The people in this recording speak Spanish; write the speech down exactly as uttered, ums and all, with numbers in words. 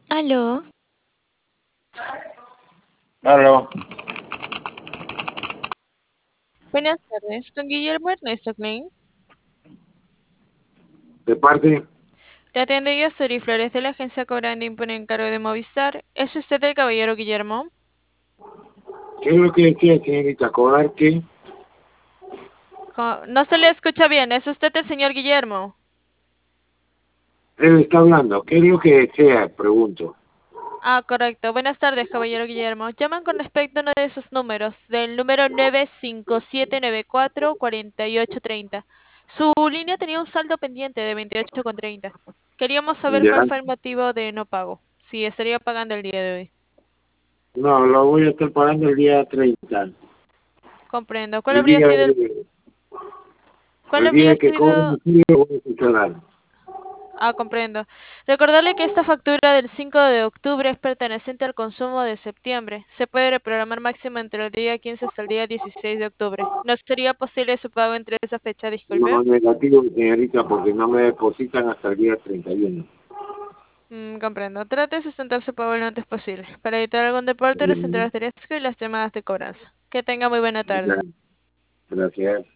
Aló, Aló, buenas tardes, con Guillermo Ernesto Klein. de parte, Le atiende Yasuri Flores de la agencia cobrando impone encargo de Movistar. ¿Es usted el caballero Guillermo? ¿qué es lo que decía, señorita? ¿Cobrar qué? Co- No se le escucha bien, ¿es usted el señor Guillermo? Él está hablando, ¿qué es lo que desea? Pregunto. Ah, correcto. Buenas tardes, caballero Guillermo. Llaman con respecto a uno de sus números, del número nueve cinco siete nueve cuatro cuatro ocho tres cero. Su línea tenía un saldo pendiente de veintiocho con treinta. Queríamos saber cuál Ya, fue el motivo de no pago, si estaría pagando el día de hoy. no, lo voy a estar pagando el día treinta. Comprendo. ¿Cuál El habría día, sido el, de- cuál el habría día que cobre sido mi tío, voy a cancelar. Ah, comprendo. Recordarle que esta factura del cinco de octubre es perteneciente al consumo de septiembre. Se puede reprogramar máximo entre el día quince hasta el día dieciséis de octubre. ¿No sería posible su pago entre esa fecha? Disculpe. No, negativo, señorita, porque no me depositan hasta el día treinta y uno. Mm, comprendo. Trate de sustentar su pago lo antes posible, para evitar algún deporte, las Mm, centrales de riesgo y las llamadas de cobranza. Que tenga muy buena ya, tarde. gracias.